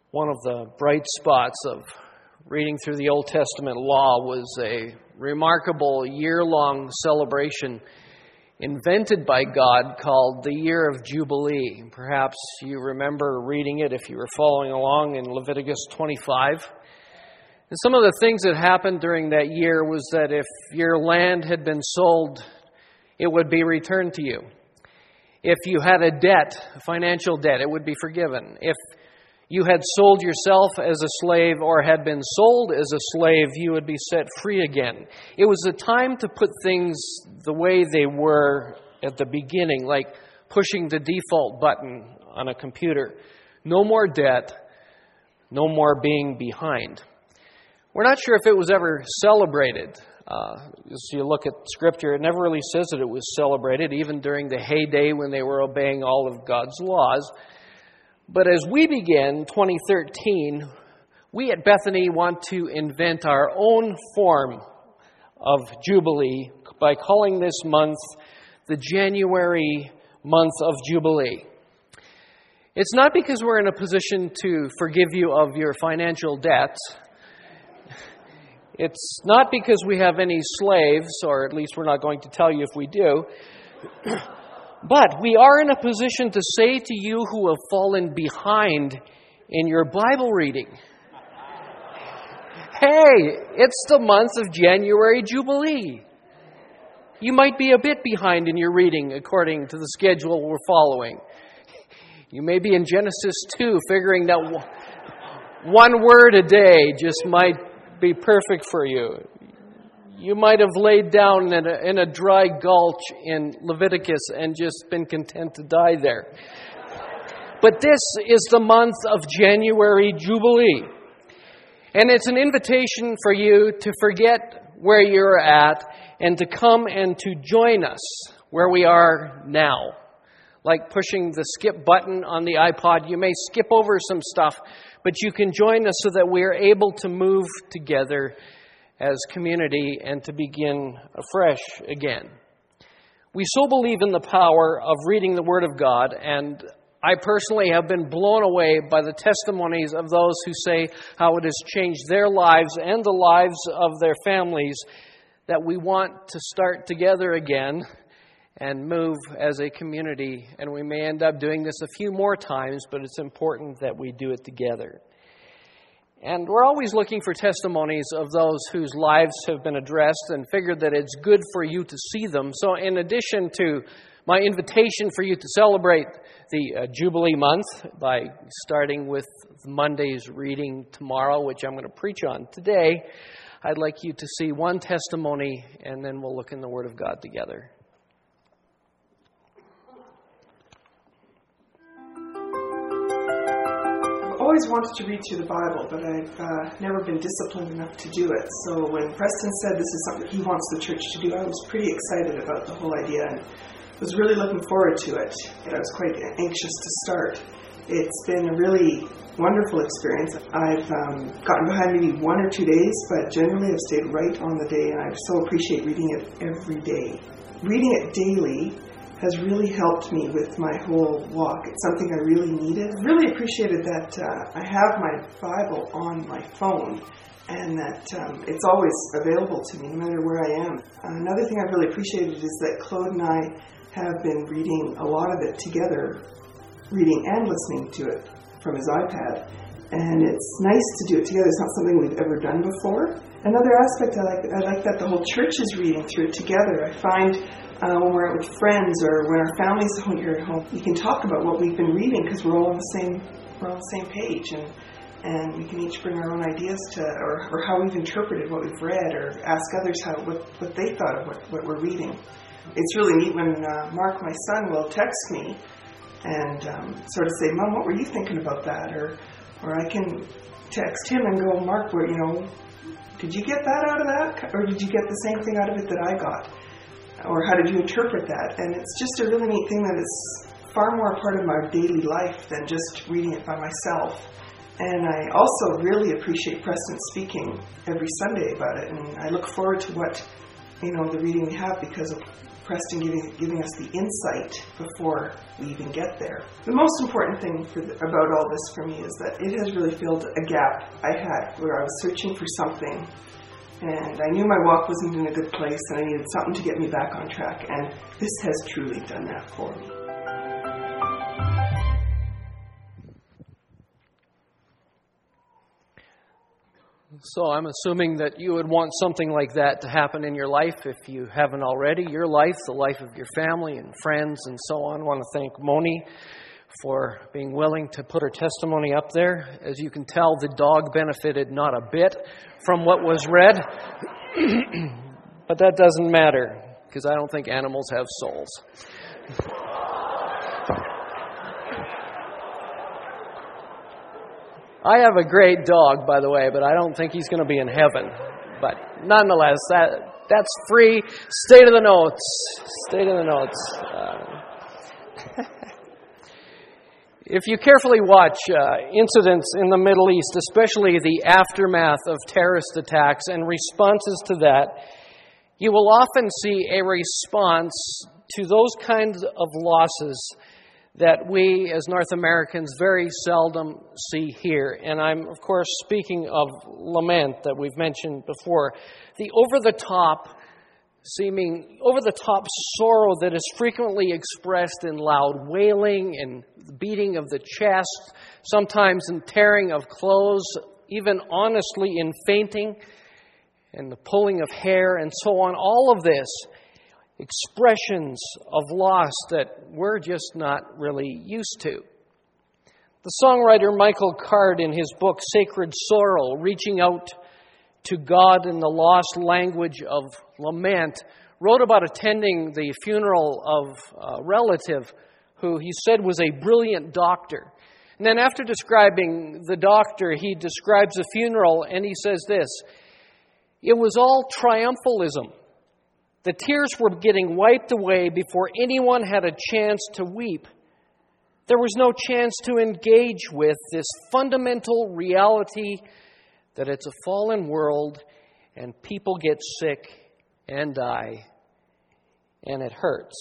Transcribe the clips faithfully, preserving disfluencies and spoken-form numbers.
One of the bright spots of reading through the Old Testament law was a remarkable year-long celebration invented by God called the Year of Jubilee. Perhaps you remember reading it if you were following along in Leviticus twenty-five. And some of the things that happened during that year was that if your land had been sold, it would be returned to you. If you had a debt, a financial debt, it would be forgiven. If you had sold yourself as a slave or had been sold as a slave, you would be set free again. It was a time to put things the way they were at the beginning, like pushing the default button on a computer. No more debt, no more being behind. We're not sure if it was ever celebrated. Uh, as you look at Scripture, it never really says that it was celebrated, even during the heyday when they were obeying all of God's laws. But as we begin twenty thirteen, we at Bethany want to invent our own form of Jubilee by calling this month the January month of Jubilee. It's not because we're in a position to forgive you of your financial debts. It's not because we have any slaves, or at least we're not going to tell you if we do. But we are in a position to say to you who have fallen behind in your Bible reading, hey, it's the month of January Jubilee. You might be a bit behind in your reading according to the schedule we're following. You may be in Genesis two, figuring that one word a day just might be perfect for you. You might have laid down in a, in a dry gulch in Leviticus and just been content to die there. But this is the month of January Jubilee. And it's an invitation for you to forget where you're at and to come and to join us where we are now. Like pushing the skip button on the iPod, you may skip over some stuff, but you can join us so that we are able to move together as community and to begin afresh again. We so believe in the power of reading the Word of God, and I personally have been blown away by the testimonies of those who say how it has changed their lives and the lives of their families, that we want to start together again and move as a community. And we may end up doing this a few more times, but it's important that we do it together. And we're always looking for testimonies of those whose lives have been addressed and figured that it's good for you to see them. So in addition to my invitation for you to celebrate the uh, Jubilee month by starting with Monday's reading tomorrow, which I'm going to preach on today, I'd like you to see one testimony, and then we'll look in the Word of God together. I've always wanted to read through the Bible, but I've uh, never been disciplined enough to do it. So when Preston said this is something he wants the church to do, I was pretty excited about the whole idea and was really looking forward to it. I was quite anxious to start. It's been a really wonderful experience. I've um, gotten behind maybe one or two days, but generally I've stayed right on the day, and I so appreciate reading it every day. Reading it daily has really helped me with my whole walk. It's something I really needed. Really appreciated that uh, I have my Bible on my phone and that um, it's always available to me no matter where I am. Uh, another thing I've really appreciated is that Claude and I have been reading a lot of it together, reading and listening to it from his iPad. And it's nice to do it together. It's not something we've ever done before. Another aspect I like, I like that the whole church is reading through it together. I find Uh, when we're out with friends or when our families are here at home, we can talk about what we've been reading because we're all on the same we're on the same page, and and we can each bring our own ideas to or, or how we've interpreted what we've read, or ask others how what, what they thought of what, what we're reading. It's really neat when uh, Mark, my son, will text me and um, sort of say, "Mom, what were you thinking about that?" Or or I can text him and go, "Mark, where you know, did you get that out of that, or did you get the same thing out of it that I got?" Or how did you interpret that? And it's just a really neat thing that is far more a part of my daily life than just reading it by myself. And I also really appreciate Preston speaking every Sunday about it. And I look forward to what, you know, the reading we have because of Preston giving, giving us the insight before we even get there. The most important thing for the, about all this for me is that it has really filled a gap I had where I was searching for something, and I knew my walk wasn't in a good place and I needed something to get me back on track, and this has truly done that for me. So I'm assuming that you would want something like that to happen in your life if you haven't already. Your life, the life of your family and friends and so on. I want to thank Moni for being willing to put her testimony up there. As you can tell, the dog benefited not a bit from what was read. But that doesn't matter, because I don't think animals have souls. I have a great dog, by the way, but I don't think he's going to be in heaven. But nonetheless, that that's free. Stay to the notes. Stay to the notes. Uh, if you carefully watch uh, incidents in the Middle East, especially the aftermath of terrorist attacks and responses to that, you will often see a response to those kinds of losses that we as North Americans very seldom see here. And I'm, of course, speaking of lament that we've mentioned before. The over-the-top, seeming over-the-top sorrow that is frequently expressed in loud wailing and beating of the chest, sometimes in tearing of clothes, even honestly in fainting, and the pulling of hair and so on. All of this, expressions of loss that we're just not really used to. The songwriter Michael Card, in his book Sacred Sorrow, reaching out to God in the lost language of lament, wrote about attending the funeral of a relative who he said was a brilliant doctor. And then after describing the doctor, he describes the funeral and he says this: "It was all triumphalism. The tears were getting wiped away before anyone had a chance to weep. There was no chance to engage with this fundamental reality that it's a fallen world and people get sick and die, and it hurts."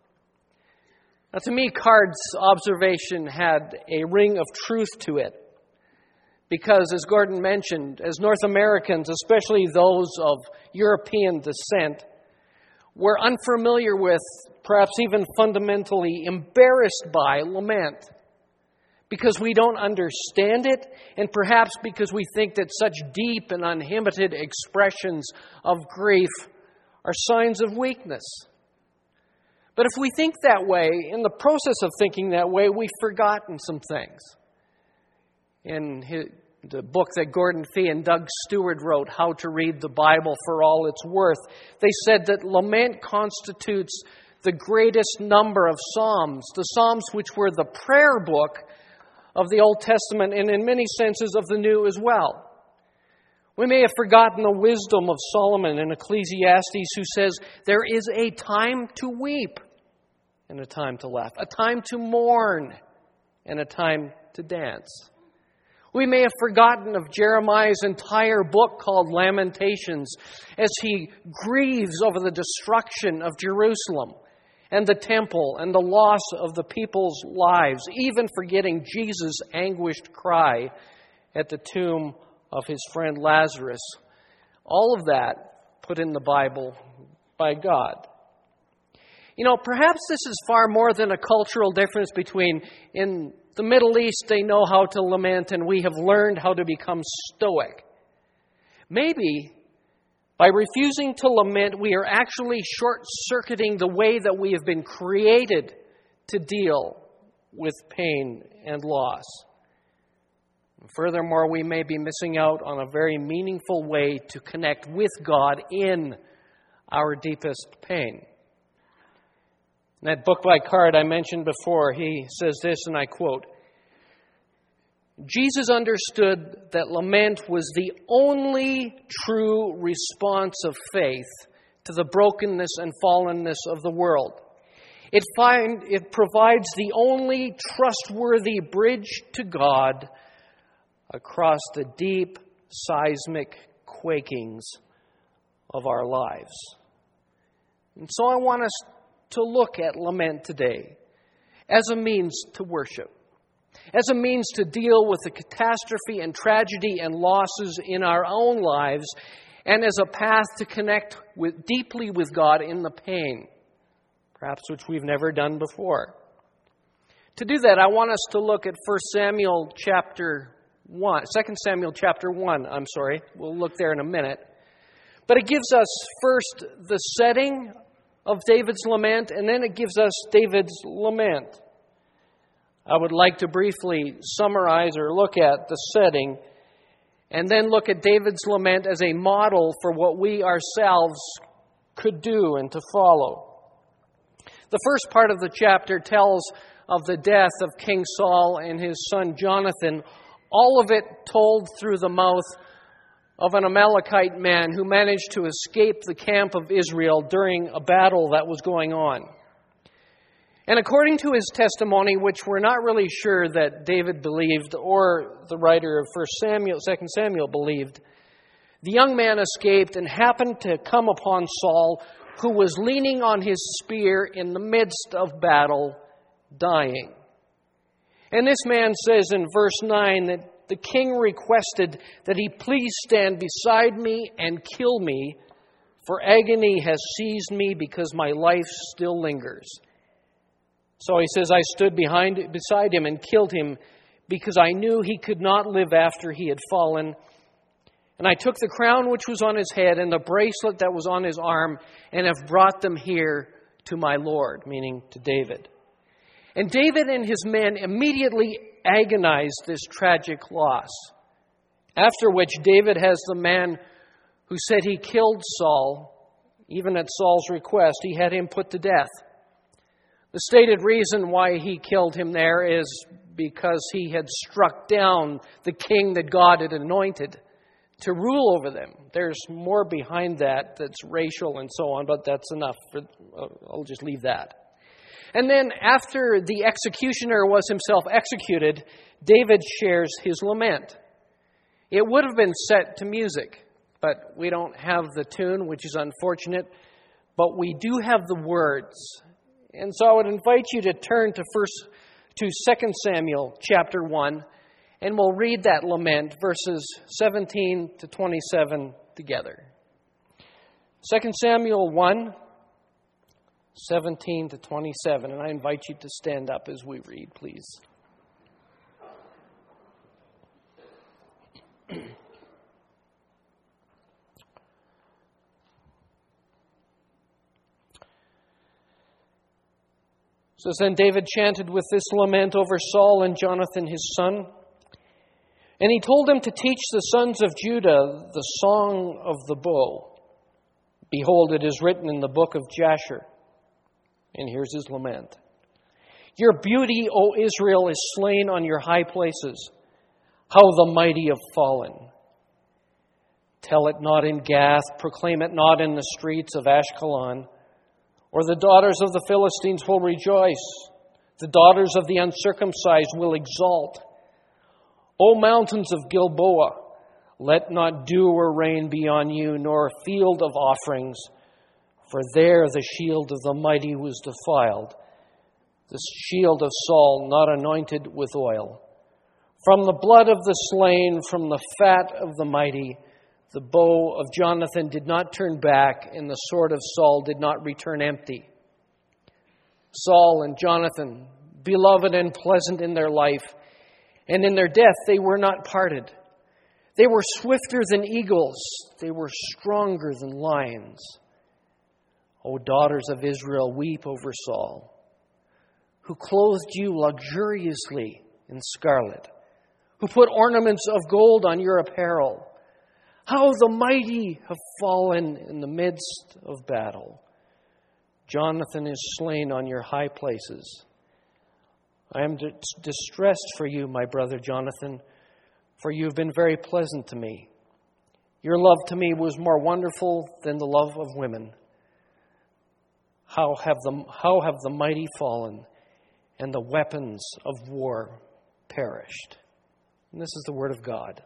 Now, to me, Card's observation had a ring of truth to it. Because, as Gordon mentioned, as North Americans, especially those of European descent, we're unfamiliar with, perhaps even fundamentally embarrassed by lament. Because we don't understand it, and perhaps because we think that such deep and uninhibited expressions of grief are signs of weakness. But if we think that way, in the process of thinking that way, we've forgotten some things. In his, the book that Gordon Fee and Doug Stewart wrote, How to Read the Bible for All It's Worth, they said that lament constitutes the greatest number of Psalms, the Psalms which were the prayer book of the Old Testament and in many senses of the New as well. We may have forgotten the wisdom of Solomon in Ecclesiastes, who says, there is a time to weep and a time to laugh, a time to mourn and a time to dance. We may have forgotten of Jeremiah's entire book called Lamentations as he grieves over the destruction of Jerusalem and the temple and the loss of the people's lives, even forgetting Jesus' anguished cry at the tomb of his friend Lazarus. All of that put in the Bible by God. You know, perhaps this is far more than a cultural difference between, in the Middle East, they know how to lament, and we have learned how to become stoic. Maybe by refusing to lament, we are actually short-circuiting the way that we have been created to deal with pain and loss. Furthermore, we may be missing out on a very meaningful way to connect with God in our deepest pain. In that book by Card I mentioned before, he says this, and I quote, Jesus understood that lament was the only true response of faith to the brokenness and fallenness of the world. It, find, it provides the only trustworthy bridge to God across the deep seismic quakings of our lives. And so I want us to look at lament today as a means to worship, as a means to deal with the catastrophe and tragedy and losses in our own lives, and as a path to connect with, deeply with God in the pain, perhaps which we've never done before. To do that, I want us to look at First Samuel chapter one, Second Samuel chapter one, I'm sorry. We'll look there in a minute. But it gives us first the setting of David's lament, and then it gives us David's lament. I would like to briefly summarize or look at the setting, and then look at David's lament as a model for what we ourselves could do and to follow. The first part of the chapter tells of the death of King Saul and his son Jonathan, all of it told through the mouth of an Amalekite man who managed to escape the camp of Israel during a battle that was going on. And according to his testimony, which we're not really sure that David believed or the writer of First Samuel, Second Samuel believed, the young man escaped and happened to come upon Saul, who was leaning on his spear in the midst of battle, dying. And this man says in verse nine that the king requested that he please stand beside me and kill me, for agony has seized me because my life still lingers. So he says, I stood behind, beside him and killed him because I knew he could not live after he had fallen. And I took the crown which was on his head and the bracelet that was on his arm and have brought them here to my Lord, meaning to David. And David and his men immediately agonized this tragic loss. After which David has the man who said he killed Saul, even at Saul's request, he had him put to death. The stated reason why he killed him there is because he had struck down the king that God had anointed to rule over them. There's more behind that that's racial and so on, but that's enough. For, uh, I'll just leave that. And then after the executioner was himself executed, David shares his lament. It would have been set to music, but we don't have the tune, which is unfortunate, but we do have the words. And so I would invite you to turn to first to Second Samuel chapter one, and we'll read that lament, verses seventeen to twenty-seven together. Second Samuel one, seventeen to twenty-seven, and I invite you to stand up as we read, please. So then David chanted with this lament over Saul and Jonathan his son. And he told them to teach the sons of Judah the song of the bow. Behold, it is written in the book of Jasher. And here's his lament. Your beauty, O Israel, is slain on your high places. How the mighty have fallen. Tell it not in Gath, proclaim it not in the streets of Ashkelon. Or the daughters of the Philistines will rejoice. The daughters of the uncircumcised will exult. O mountains of Gilboa, let not dew or rain be on you, nor a field of offerings. For there the shield of the mighty was defiled, the shield of Saul not anointed with oil. From the blood of the slain, from the fat of the mighty, the bow of Jonathan did not turn back, and the sword of Saul did not return empty. Saul and Jonathan, beloved and pleasant in their life, and in their death they were not parted. They were swifter than eagles. They were stronger than lions. O daughters of Israel, weep over Saul, who clothed you luxuriously in scarlet, who put ornaments of gold on your apparel. How the mighty have fallen in the midst of battle. Jonathan is slain on your high places. I am distressed for you, my brother Jonathan, for you have been very pleasant to me. Your love to me was more wonderful than the love of women. How have the, how have the mighty fallen, and the weapons of war perished. And this is the word of God.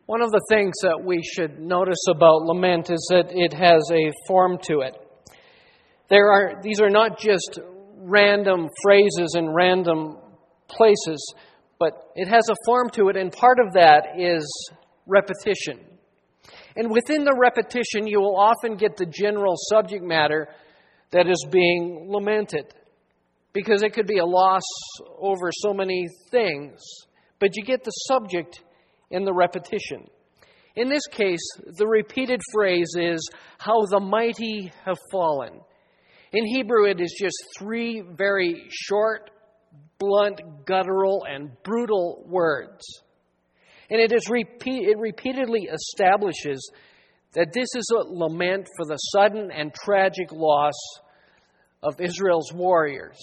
One of the things that we should notice about lament is that it has a form to it. There are these are not just random phrases in random places, but it has a form to it, and part of that is repetition. And within the repetition, you will often get the general subject matter that is being lamented, because it could be a loss over so many things, but you get the subject in the repetition. In this case, the repeated phrase is, how the mighty have fallen. In Hebrew, it is just three very short, blunt, guttural, and brutal words. And it is repeat, it repeatedly establishes that this is a lament for the sudden and tragic loss of Israel's warriors,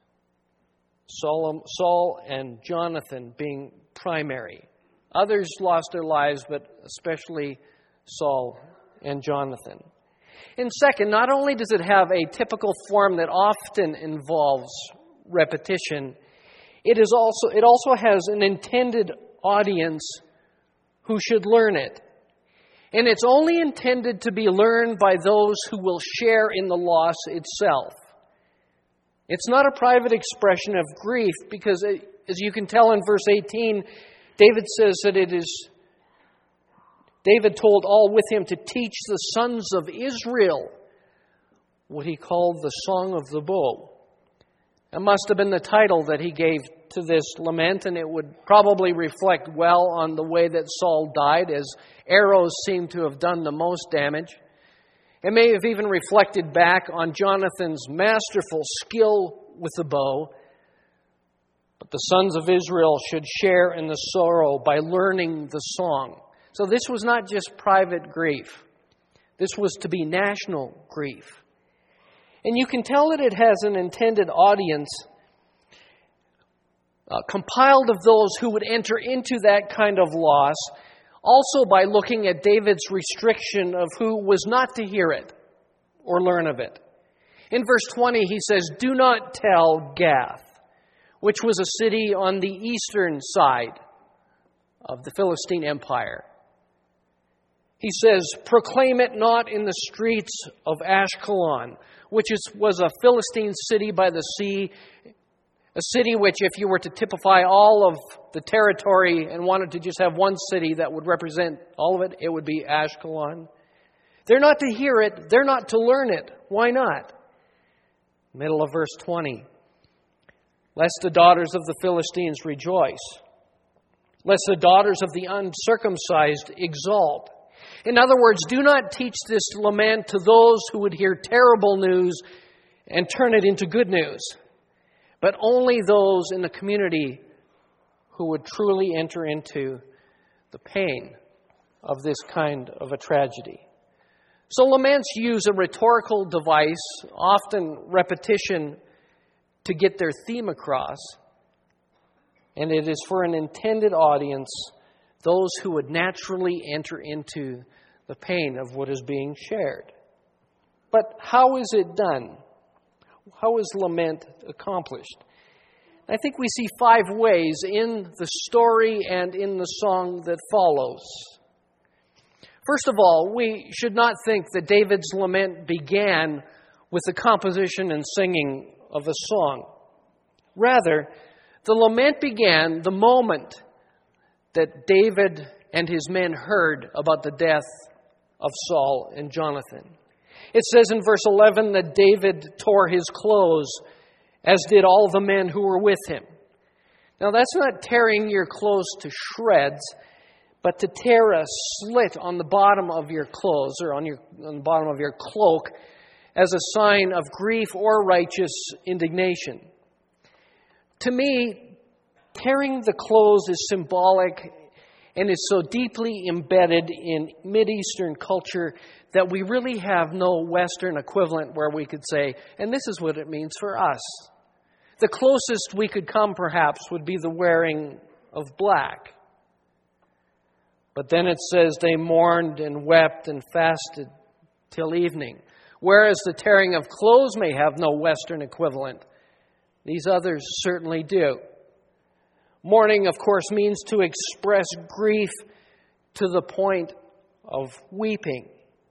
Saul, Saul and Jonathan being primary. Others lost their lives, but especially Saul and Jonathan. And second, not only does it have a typical form that often involves repetition, it is also it also has an intended audience who should learn it. And it's only intended to be learned by those who will share in the loss itself. It's not a private expression of grief, because as you can tell in verse eighteen, David says that it is, David told all with him to teach the sons of Israel what he called the Song of the Bow. It must have been the title that he gave to this lament, and it would probably reflect well on the way that Saul died, as arrows seem to have done the most damage. It may have even reflected back on Jonathan's masterful skill with the bow. But the sons of Israel should share in the sorrow by learning the song. So this was not just private grief. This was to be national grief. And you can tell that it has an intended audience uh, compiled of those who would enter into that kind of loss, also by looking at David's restriction of who was not to hear it or learn of it. In verse twenty, he says, "Do not tell Gath," which was a city on the eastern side of the Philistine Empire. He says, "Proclaim it not in the streets of Ashkelon," which is, was a Philistine city by the sea, a city which, if you were to typify all of the territory and wanted to just have one city that would represent all of it, it would be Ashkelon. They're not to hear it. They're not to learn it. Why not? Middle of verse twenty. "Lest the daughters of the Philistines rejoice, lest the daughters of the uncircumcised exalt." In other words, do not teach this lament to those who would hear terrible news and turn it into good news, but only those in the community who would truly enter into the pain of this kind of a tragedy. So laments use a rhetorical device, often repetition, to get their theme across. And it is for an intended audience, those who would naturally enter into the pain of what is being shared. But how is it done? How is lament accomplished? I think we see five ways in the story and in the song that follows. First of all, we should not think that David's lament began with the composition and singing of a song. Rather, the lament began the moment that David and his men heard about the death of Saul and Jonathan. It says in verse eleven that David tore his clothes, as did all the men who were with him. Now, that's not tearing your clothes to shreds, but to tear a slit on the bottom of your clothes or on, your, on the bottom of your cloak as a sign of grief or righteous indignation. To me, tearing the clothes is symbolic and is so deeply embedded in Mideastern culture that we really have no Western equivalent where we could say, and this is what it means for us. The closest we could come, perhaps, would be the wearing of black. But then it says they mourned and wept and fasted till evening. Whereas the tearing of clothes may have no Western equivalent, these others certainly do. Mourning, of course, means to express grief to the point of weeping.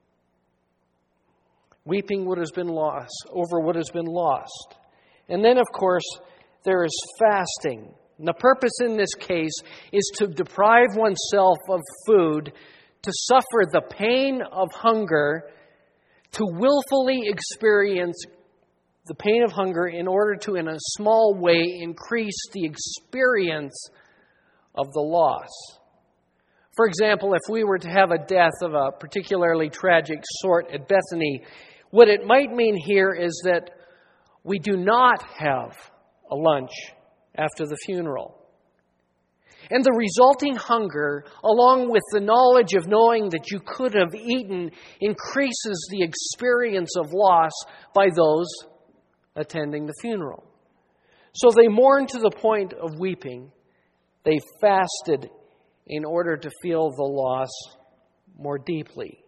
Weeping what has been lost, over what has been lost. And then, of course, there is fasting. And the purpose in this case is to deprive oneself of food, to suffer the pain of hunger, to willfully experience the pain of hunger in order to, in a small way, increase the experience of the loss. For example, if we were to have a death of a particularly tragic sort at Bethany, what it might mean here is that we do not have a lunch after the funeral. And the resulting hunger, along with the knowledge of knowing that you could have eaten, increases the experience of loss by those attending the funeral. So they mourned to the point of weeping. They fasted in order to feel the loss more deeply.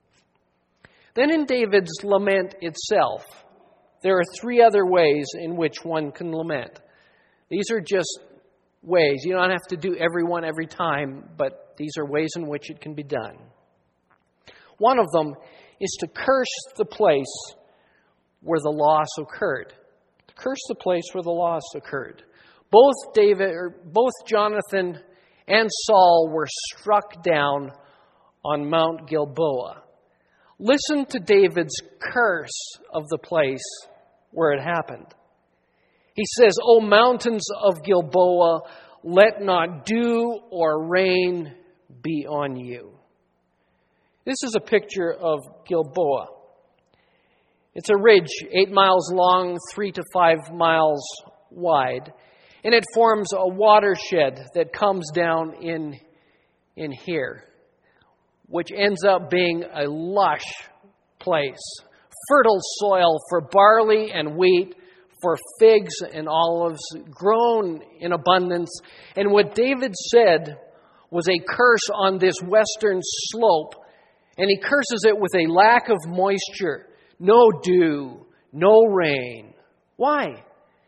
Then in David's lament itself, there are three other ways in which one can lament. These are just ways. You don't have to do every one every time, but these are ways in which it can be done. One of them is to curse the place where the loss occurred. To curse the place where the loss occurred. Both David, or both Jonathan and Saul were struck down on Mount Gilboa. Listen to David's curse of the place where it happened. He says, "O mountains of Gilboa, let not dew or rain be on you." This is a picture of Gilboa. It's a ridge eight miles long, three to five miles wide. And it forms a watershed that comes down in, in here, which ends up being a lush place. Fertile soil for barley and wheat, for figs and olives, grown in abundance. And what David said was a curse on this western slope. And he curses it with a lack of moisture. No dew, no rain. Why?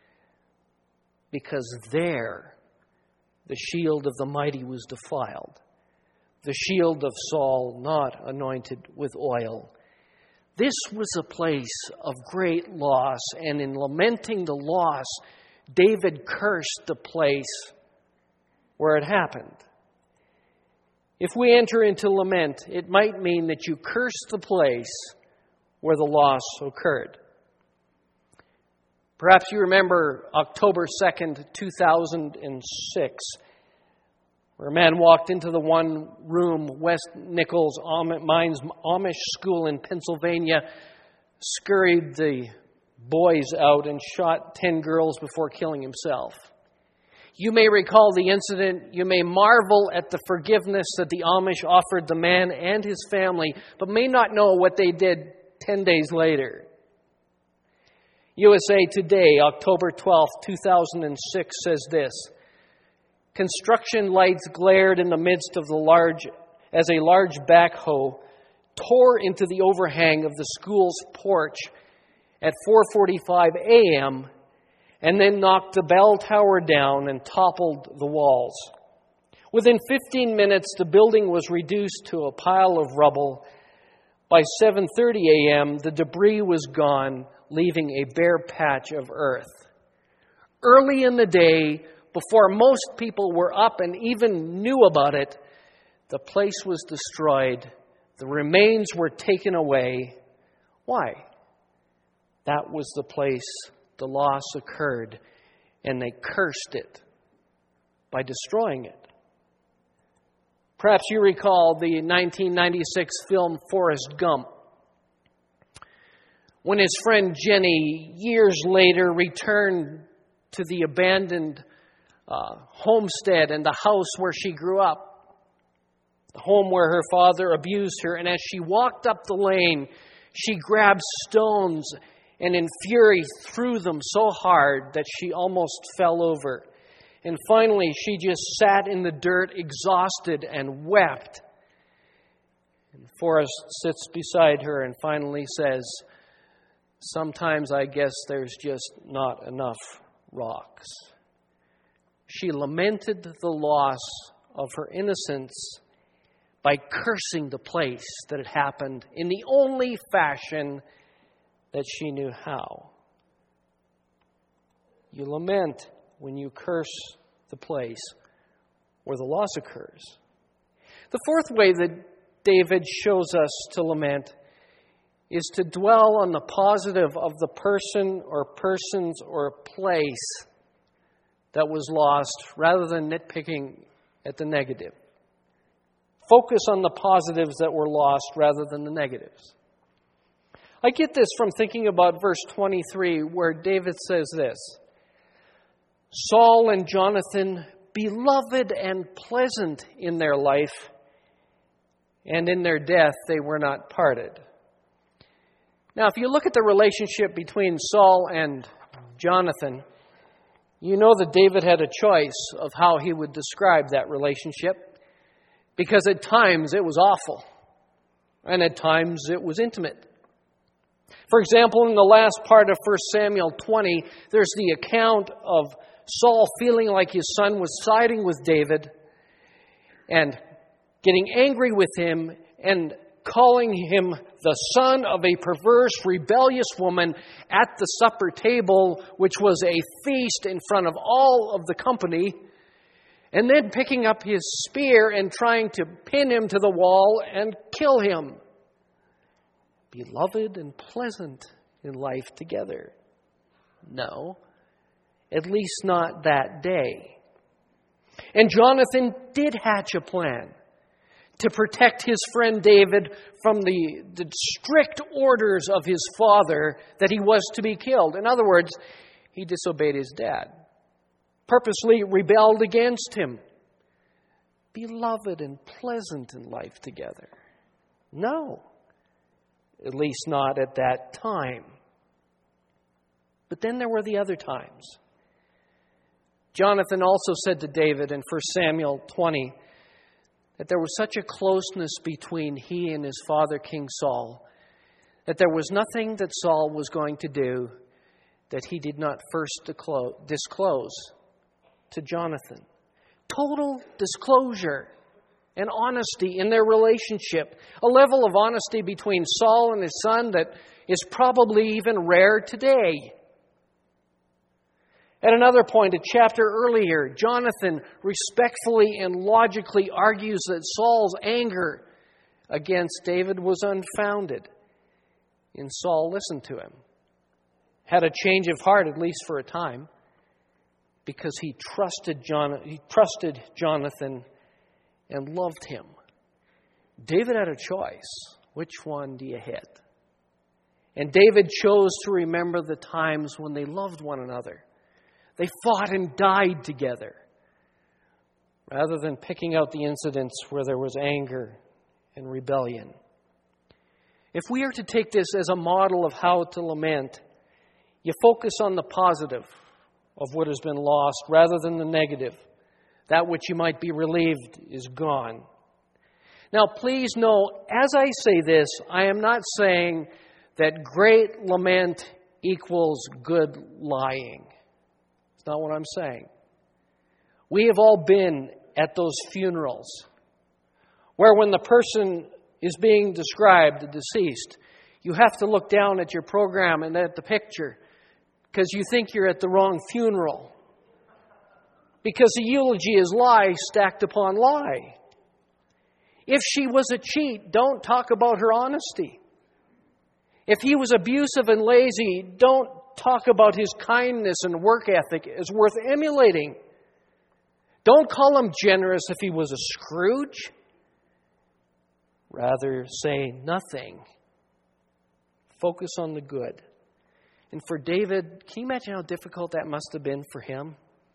Because there the shield of the mighty was defiled. The shield of Saul not anointed with oil. This was a place of great loss, and in lamenting the loss, David cursed the place where it happened. If we enter into lament, it might mean that you curse the place where the loss occurred. Perhaps you remember October second, two thousand six, where a man walked into the one-room West Nichols Mines Amish school in Pennsylvania, scurried the boys out, and shot ten girls before killing himself. You may recall the incident. You may marvel at the forgiveness that the Amish offered the man and his family, but may not know what they did ten days later. U S A Today, October twelfth, two thousand six, says this: construction lights glared in the midst of the large, as a large backhoe tore into the overhang of the school's porch at four forty-five a.m. and then knocked the bell tower down and toppled the walls. Within fifteen minutes, the building was reduced to a pile of rubble. By seven thirty a.m., the debris was gone, leaving a bare patch of earth. Early in the day, before most people were up and even knew about it, the place was destroyed. The remains were taken away. Why? That was the place the loss occurred, and they cursed it by destroying it. Perhaps you recall the nineteen ninety-six film Forrest Gump, when his friend Jenny, years later, returned to the abandoned uh, homestead and the house where she grew up, the home where her father abused her. And as she walked up the lane, she grabbed stones and in fury threw them so hard that she almost fell over. And finally, she just sat in the dirt, exhausted, and wept. And Forrest sits beside her and finally says, "Sometimes I guess there's just not enough rocks." She lamented the loss of her innocence, by cursing the place that it happened in the only fashion that she knew how. You lament when you curse the place where the loss occurs. The fourth way that David shows us to lament is to dwell on the positive of the person or persons or place that was lost rather than nitpicking at the negative. Focus on the positives that were lost rather than the negatives. I get this from thinking about verse twenty-three, where David says this: Saul and Jonathan, beloved and pleasant in their life, and in their death they were not parted. Now, if you look at the relationship between Saul and Jonathan, you know that David had a choice of how he would describe that relationship, because at times it was awful, and at times it was intimate. For example, in the last part of First Samuel twenty, there's the account of Saul feeling like his son was siding with David and getting angry with him and calling him the son of a perverse, rebellious woman at the supper table, which was a feast in front of all of the company, and then picking up his spear and trying to pin him to the wall and kill him. Beloved and pleasant in life together. No, at least not that day. And Jonathan did hatch a plan to protect his friend David from the, the strict orders of his father that he was to be killed. In other words, he disobeyed his dad, purposely rebelled against him. Beloved and pleasant in life together. No, at least not at that time. But then there were the other times. Jonathan also said to David in First Samuel twenty that there was such a closeness between he and his father, King Saul, that there was nothing that Saul was going to do that he did not first disclose to Jonathan. Total disclosure and honesty in their relationship. A level of honesty between Saul and his son that is probably even rare today. At another point, a chapter earlier, Jonathan respectfully and logically argues that Saul's anger against David was unfounded. And Saul listened to him. Had a change of heart, at least for a time, because he trusted John, he trusted Jonathan and loved him. David had a choice. Which one do you hit? And David chose to remember the times when they loved one another. They fought and died together, rather than picking out the incidents where there was anger and rebellion. If we are to take this as a model of how to lament, you focus on the positive of what has been lost rather than the negative. That which you might be relieved is gone. Now, please know, as I say this, I am not saying that great lament equals good lying. It's not what I'm saying. We have all been at those funerals where when the person is being described, the deceased, you have to look down at your program and at the picture because you think you're at the wrong funeral. Because the eulogy is lie stacked upon lie. If she was a cheat, don't talk about her honesty. If he was abusive and lazy, don't talk about his kindness and work ethic as worth emulating. Don't call him generous if he was a Scrooge. Rather, say nothing. Focus on the good. And for David, can you imagine how difficult that must have been for him?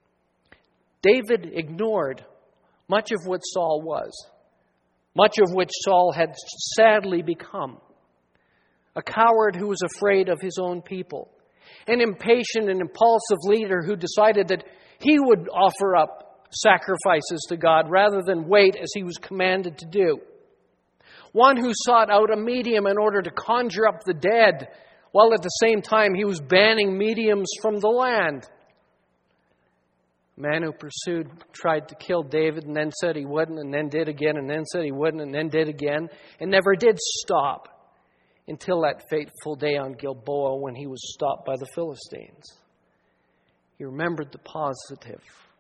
David ignored much of what Saul was, much of which Saul had sadly become. A coward who was afraid of his own people. An impatient and impulsive leader who decided that he would offer up sacrifices to God rather than wait as he was commanded to do. One who sought out a medium in order to conjure up the dead, while at the same time he was banning mediums from the land. A man who pursued, tried to kill David and then said he wouldn't and then did again and then said he wouldn't and then did again and never did stop until that fateful day on Gilboa when he was stopped by the Philistines. He remembered the positive.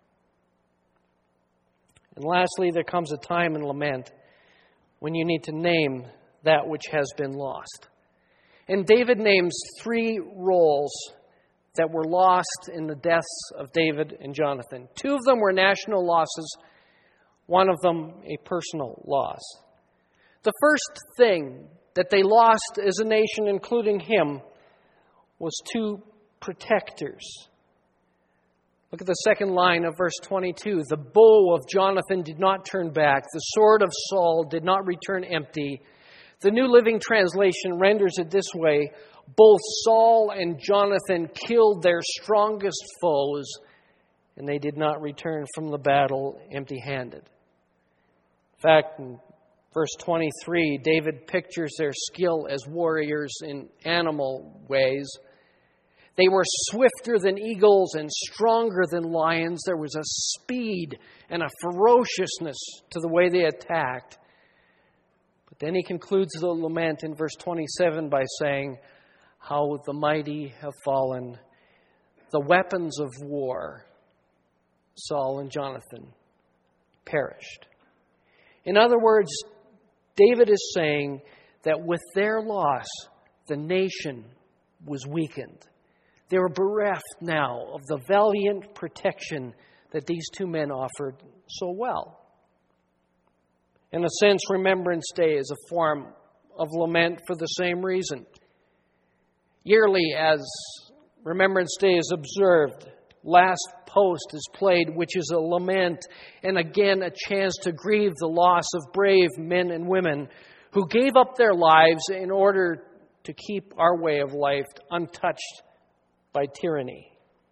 And lastly, there comes a time in lament when you need to name that which has been lost. And David names three roles that were lost in the deaths of David and Jonathan. Two of them were national losses, one of them a personal loss. The first thing that they lost as a nation, including him, was two protectors. Look at the second line of verse twenty-two. The bow of Jonathan did not turn back. The sword of Saul did not return empty. The New Living Translation renders it this way. Both Saul and Jonathan killed their strongest foes, and they did not return from the battle empty-handed. In fact, in verse twenty-three, David pictures their skill as warriors in animal ways. They were swifter than eagles and stronger than lions. There was a speed and a ferociousness to the way they attacked. But then he concludes the lament in verse twenty-seven by saying, how the mighty have fallen, the weapons of war, Saul and Jonathan, perished. In other words, David is saying that with their loss, the nation was weakened. They were bereft now of the valiant protection that these two men offered so well. In a sense, Remembrance Day is a form of lament for the same reason. Yearly, as Remembrance Day is observed, Last Post is played, which is a lament and again a chance to grieve the loss of brave men and women who gave up their lives in order to keep our way of life untouched by tyranny.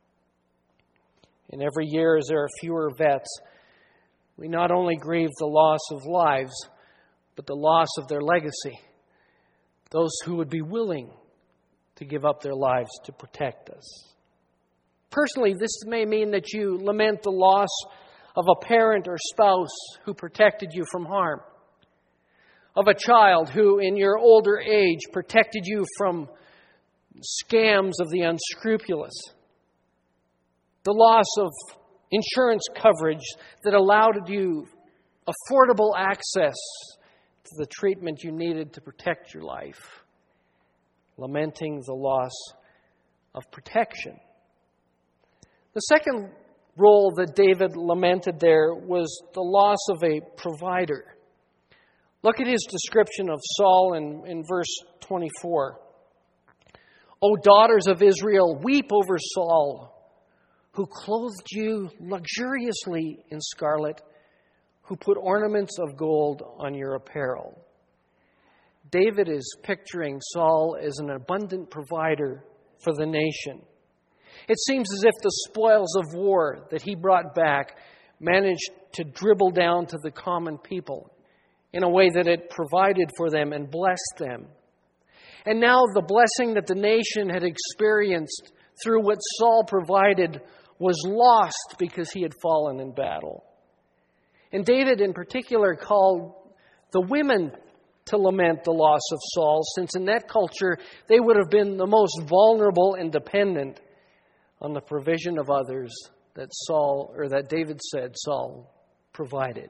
And every year, as there are fewer vets, we not only grieve the loss of lives, but the loss of their legacy. Those who would be willing to give up their lives to protect us. Personally, this may mean that you lament the loss of a parent or spouse who protected you from harm, of a child who in your older age protected you from scams of the unscrupulous, the loss of insurance coverage that allowed you affordable access to the treatment you needed to protect your life. Lamenting the loss of protection. The second role that David lamented there was the loss of a provider. Look at his description of Saul in, in verse twenty-four. O daughters of Israel, weep over Saul, who clothed you luxuriously in scarlet, who put ornaments of gold on your apparel. David is picturing Saul as an abundant provider for the nation. It seems as if the spoils of war that he brought back managed to dribble down to the common people in a way that it provided for them and blessed them. And now the blessing that the nation had experienced through what Saul provided was lost because he had fallen in battle. And David in particular called the women to lament the loss of Saul, since in that culture they would have been the most vulnerable and dependent on the provision of others that Saul, or that David said Saul provided.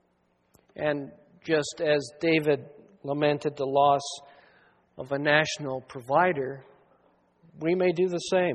And just as David lamented the loss of a national provider, we may do the same.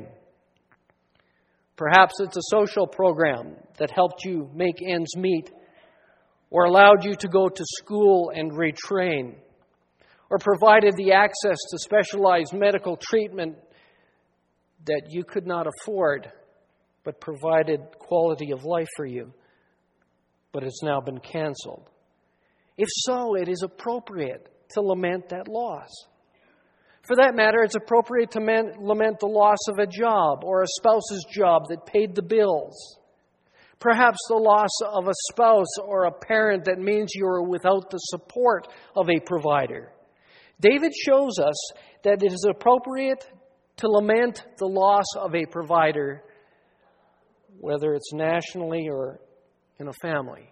Perhaps it's a social program that helped you make ends meet, or allowed you to go to school and retrain, or provided the access to specialized medical treatment that you could not afford, but provided quality of life for you, but it's now been canceled. If so, it is appropriate to lament that loss. For that matter, it's appropriate to lament the loss of a job or a spouse's job that paid the bills. Perhaps the loss of a spouse or a parent that means you are without the support of a provider. David shows us that it is appropriate to lament the loss of a provider, whether it's nationally or in a family.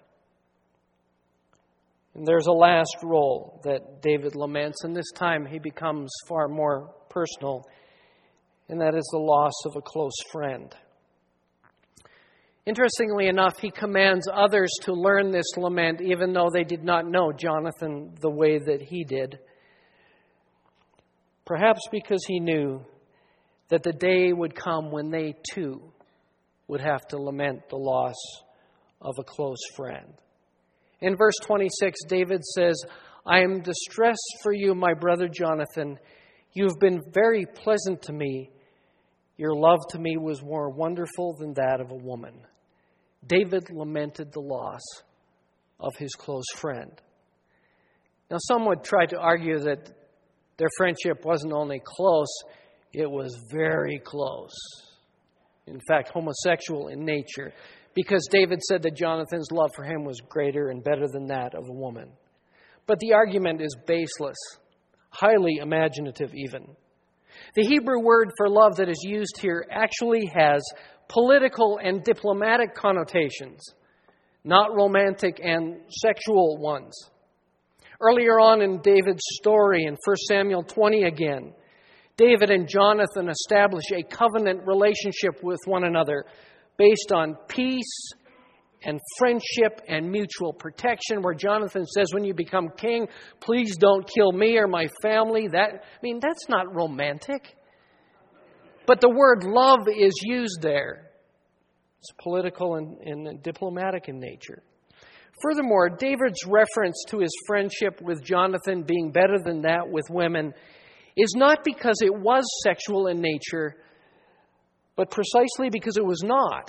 And there's a last role that David laments, and this time he becomes far more personal, and that is the loss of a close friend. Interestingly enough, he commands others to learn this lament, even though they did not know Jonathan the way that he did. Perhaps because he knew that the day would come when they too would have to lament the loss of a close friend. In verse twenty-six, David says, "I am distressed for you, my brother Jonathan. You have been very pleasant to me. Your love to me was more wonderful than that of a woman." David lamented the loss of his close friend. Now, some would try to argue that their friendship wasn't only close, it was very close. In fact, homosexual in nature, because David said that Jonathan's love for him was greater and better than that of a woman. But the argument is baseless, highly imaginative even. The Hebrew word for love that is used here actually has political and diplomatic connotations, not romantic and sexual ones. Earlier on in David's story, in First Samuel twenty again, David and Jonathan establish a covenant relationship with one another based on peace and friendship and mutual protection, where Jonathan says, when you become king, please don't kill me or my family. That, I mean, that's not romantic. But the word love is used there. It's political and, and diplomatic in nature. Furthermore, David's reference to his friendship with Jonathan being better than that with women is not because it was sexual in nature, but precisely because it was not.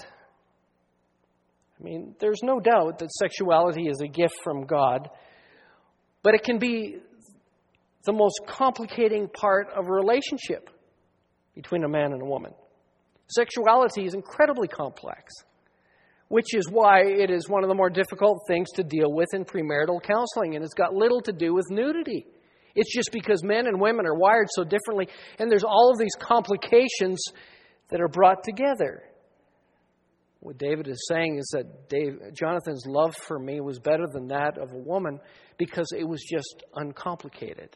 I mean, there's no doubt that sexuality is a gift from God, but it can be the most complicating part of a relationship between a man and a woman. Sexuality is incredibly complex, which is why it is one of the more difficult things to deal with in premarital counseling, and it's got little to do with nudity. It's just because men and women are wired so differently, and there's all of these complications that are brought together. What David is saying is that Dave, Jonathan's love for me was better than that of a woman because it was just uncomplicated.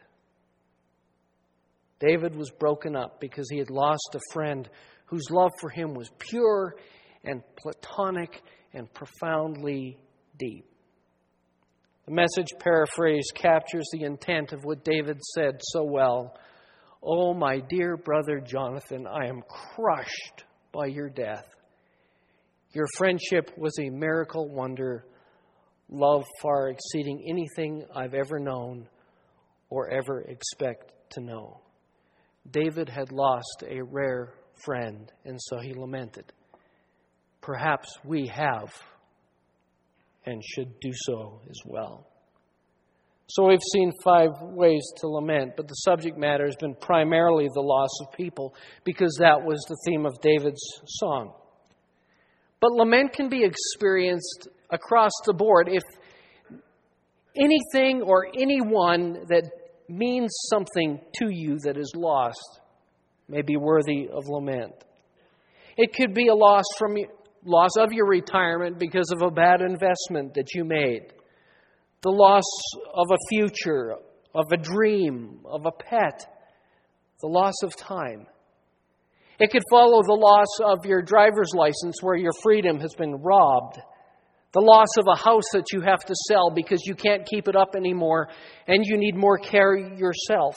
David was broken up because he had lost a friend whose love for him was pure and platonic and profoundly deep. The Message paraphrase captures the intent of what David said so well. "Oh, my dear brother Jonathan, I am crushed by your death. Your friendship was a miracle wonder, love far exceeding anything I've ever known or ever expect to know." David had lost a rare friend, and so he lamented. Perhaps we have and should do so as well. So we've seen five ways to lament, but the subject matter has been primarily the loss of people because that was the theme of David's song. But lament can be experienced across the board if anything or anyone that means something to you that is lost may be worthy of lament. It could be a loss from loss of your retirement because of a bad investment that you made, the loss of a future, of a dream, of a pet, the loss of time. It could follow the loss of your driver's license where your freedom has been robbed, the loss of a house that you have to sell because you can't keep it up anymore and you need more care yourself.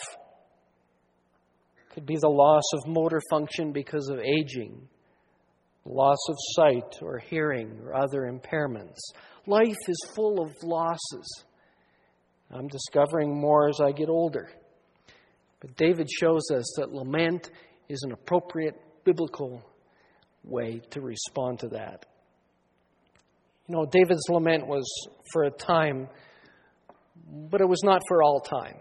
It could be the loss of motor function because of aging, loss of sight or hearing or other impairments. Life is full of losses. I'm discovering more as I get older. But David shows us that lament is an appropriate biblical way to respond to that. You know, David's lament was for a time, but it was not for all time.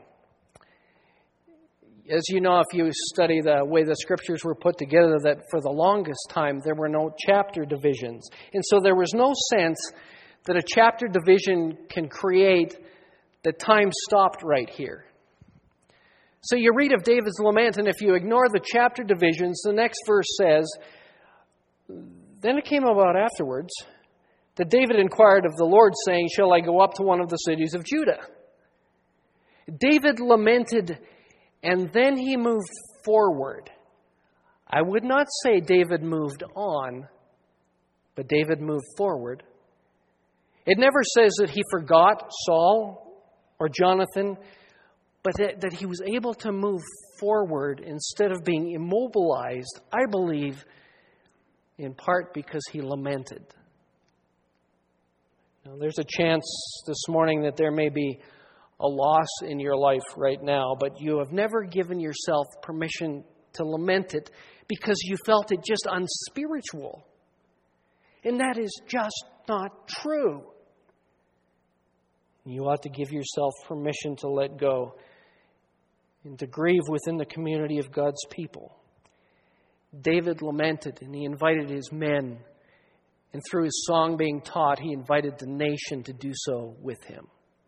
As you know, if you study the way the scriptures were put together, that for the longest time there were no chapter divisions. And so there was no sense that a chapter division can create that time stopped right here. So you read of David's lament, and if you ignore the chapter divisions, the next verse says Then it came about afterwards that David inquired of the Lord, saying, "Shall I go up to one of the cities of Judah?" David lamented, and then he moved forward. I would not say David moved on, but David moved forward. It never says that he forgot Saul or Jonathan, but that, that he was able to move forward instead of being immobilized, I believe, in part because he lamented. Now, there's a chance this morning that there may be a loss in your life right now, but you have never given yourself permission to lament it because you felt it just unspiritual. And that is just not true. You ought to give yourself permission to let go and to grieve within the community of God's people. David lamented, and he invited his men, and through his song being taught, he invited the nation to do so with him.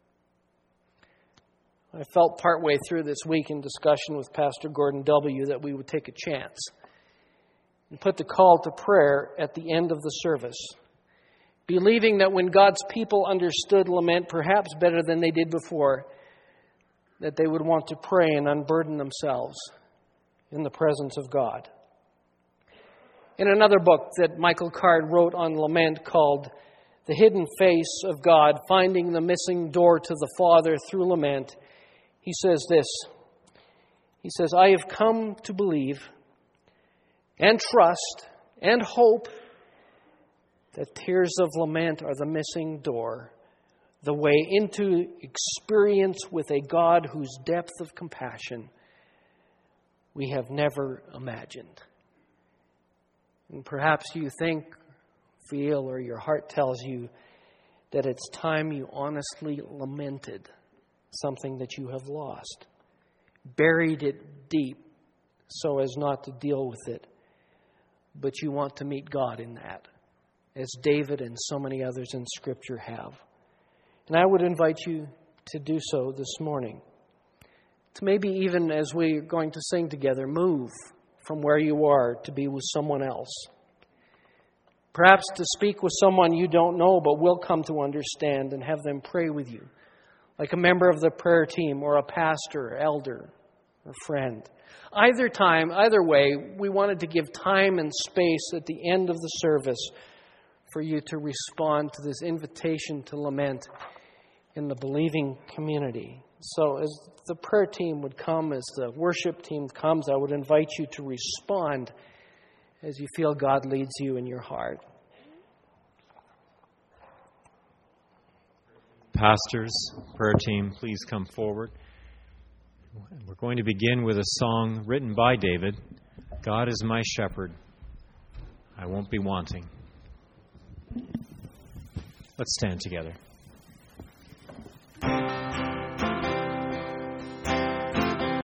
I felt partway through this week in discussion with Pastor Gordon W. that we would take a chance and put the call to prayer at the end of the service, believing that when God's people understood lament perhaps better than they did before, that they would want to pray and unburden themselves in the presence of God. In another book that Michael Card wrote on lament called The Hidden Face of God, Finding the Missing Door to the Father Through Lament, he says this. He says, "I have come to believe and trust and hope that tears of lament are the missing door, the way into experience with a God whose depth of compassion we have never imagined." And perhaps you think, feel, or your heart tells you that it's time you honestly lamented something that you have lost, buried it deep so as not to deal with it, but you want to meet God in that, as David and so many others in Scripture have. And I would invite you to do so this morning. To maybe even as we're going to sing together, move from where you are to be with someone else. Perhaps to speak with someone you don't know but will come to understand and have them pray with you, like a member of the prayer team or a pastor, elder, or friend. Either time, either way, we wanted to give time and space at the end of the service for you to respond to this invitation to lament in the believing community. So as the prayer team would come, as the worship team comes, I would invite you to respond as you feel God leads you in your heart. Pastors, prayer team, please come forward. We're going to begin with a song written by David, "God is my shepherd, I won't be wanting." Let's stand together.